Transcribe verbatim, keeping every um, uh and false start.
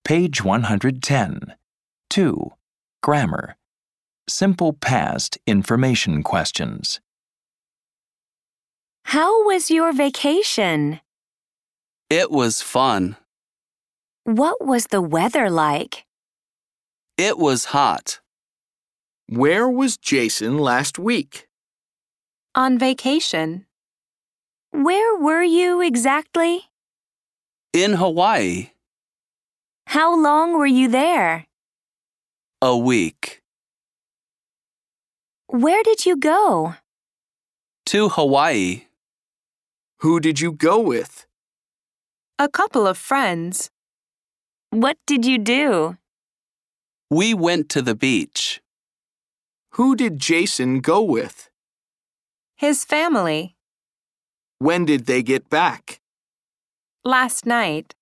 Page one hundred ten. two. Grammar. Simple past information questions. How was your vacation? It was fun. What was the weather like? It was hot. Where was Jason last week? On vacation. Where were you exactly? In Hawaii. How long were you there? A week. Where did you go? To Hawaii. Who did you go with? A couple of friends. What did you do? We went to the beach. Who did Jason go with? His family. When did they get back? Last night.